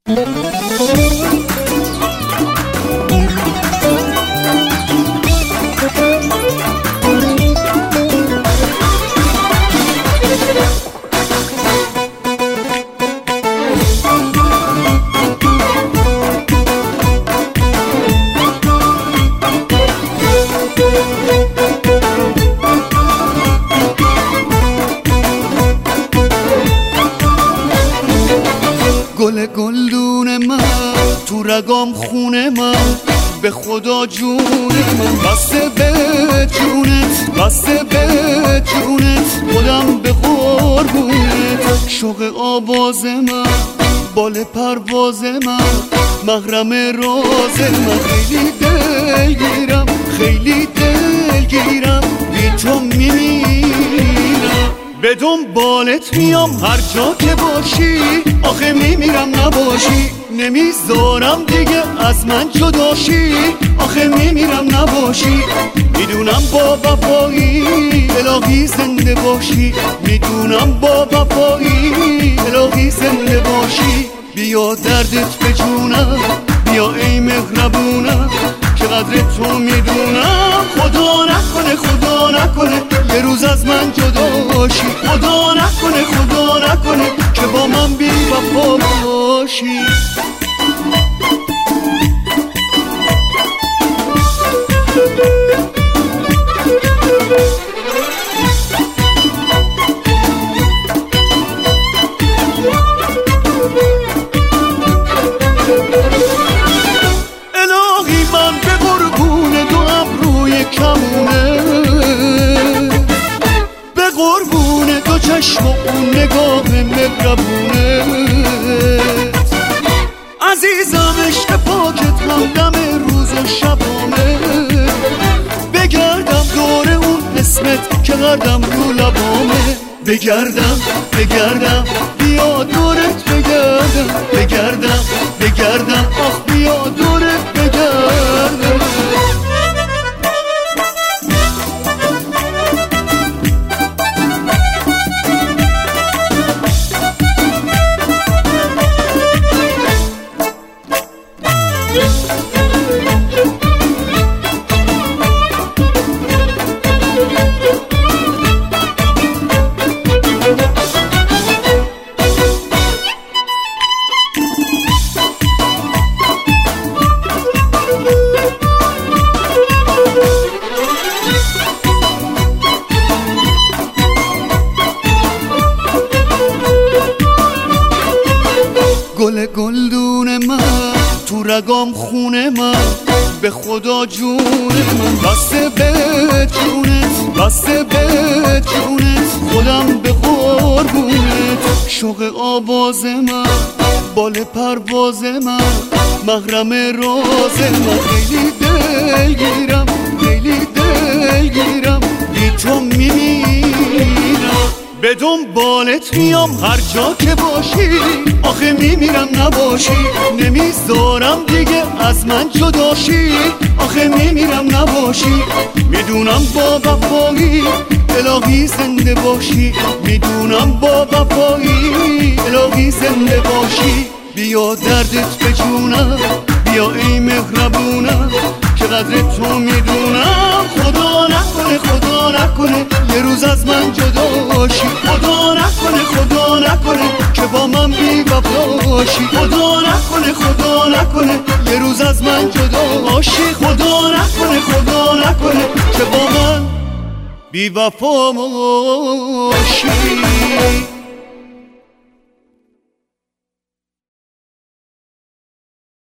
گل گلدون من تو رگام خونه من، به خدا جون من بسته به جونت، بسته به جونت، خودم به قربونت. شوق آواز من، بال پرواز من، محرم راز من، خیلی دلگیرم، خیلی دلگیرم، بی تو میمیرم. به دنبالت میام هر جا که باشی، آخه میمیرم نباشی، نمیذارم دیگه از من جداشی، آخه میمیرم نباشی. میدونم با وفایی الهی زنده باشی، میدونم با وفایی الهی زنده باشی. بیا دردت به جونم، بیا ای مهربونم، که قدر تو میدونم. خدا نکنه، خدا نکنه یه روز از من جداشی، خدا نکنه، خدا نکنه که با من بی وفا باشی. الهی من به قربون دو ابروی کمونه، به قربون دو چشم و اون نگاه مهربونه. عزیزم عشق پاکت همدم روز و شبانه، بگردم دور اون اسمت که قردم رو لبامه. بگردم بگردم بیا دورت بگردم، بگردم بگردم آخ بیا دورت بگردم. گل گلدون من تو رگام خونه من، به خدا جون من بسته به جونت، بسته به جونت، خودم به قربونت. شوق آواز من، بال پرواز من، محرم راز من، خیلی دلگیرم، خیلی دلگیرم، بی تو میمیرم. به دنبالت میام هر جا که باشی، آخه میمیرم نباشی، نمیذارم دیگه از من جداشی، آخه میمیرم نباشی. میدونم با وفایی الهی زنده باشی، میدونم با وفایی الهی زنده باشی. بیا دردت به جونم، بیا ای مهربونم، که قدر تو میدونم. خدا نکنه، خدا نکنه یه روز از من جداشی، خدا نکنه، خدا نکنه که با من بی وفاشی، خدا نکنه، خدا نکنه یه روز از من جداشی، خدا نکنه، خدا نکنه که با من بی وفا باشی.